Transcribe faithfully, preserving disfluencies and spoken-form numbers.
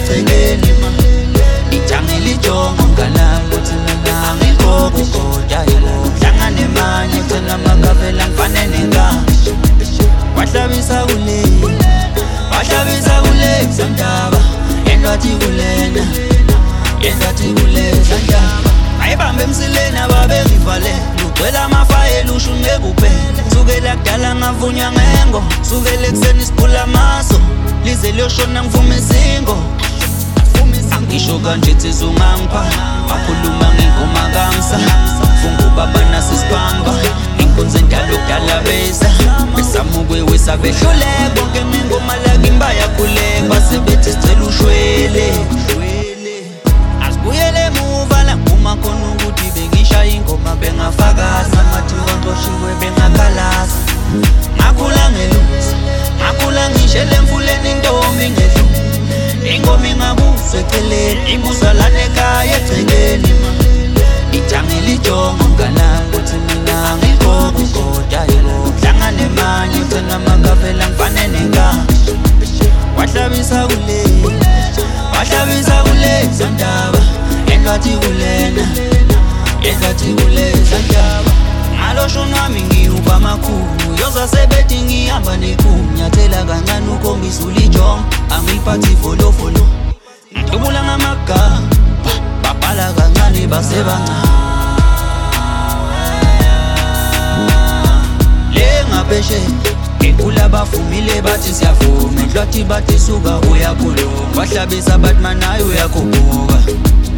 egcekeni ma ijangile lijonga ngalami uthi mina ngikhobo kodwa yebo hlangane manje thina makavela ngifanele ngami wahlabisa kule wahlabisa kule sandaba engathi kulena engathi kule sandaba ayibambe emsileni ababengivale lugcwele amafayeli usho ngekuphela sukela kudala ngavunya ngengo sukela ekseni siphula maso lize liyoshona ngivume isingo angisho kanje thiza ungangipha akhuluma ngingoma kamsa funga ubaba nasisibamba inkonzo endala okudala besa besamukwe wesabehluleka bonke ngingoma laki mbayakhuleka base bethi sicela ushwele asibuyele emuva la uma khona ukuthi bengishaya ingoma bengafakaza amathiwa nxoshiwe bengakhalaza ngakhula ngelusa ngakhula ngishele emfuleni intombi ngedlula ingoma ingabuzwe eceleni ibuzalane ekhaya egcekeni ma ijangile lijonga ngalami uthi mina ngikhobo kodwa yebo hlangane manje thina makavela ngifanele ngami wahlabisa kule wahlabisa kule sandaba engathi kulena engathi kule sandaba ngalosho nami ngiyuba amakhulu yoza sebethi ngihamba nekunyathela kancane ukhombisa ulijonga angiliphathi folo folo ngidubula ngamagama babhala kancane basebancane le ngapeshe ekula bafumile bathi siyavuma enhlathi bathi suka uyakhuluma wahlabisa bathi manayo uyakhuphuka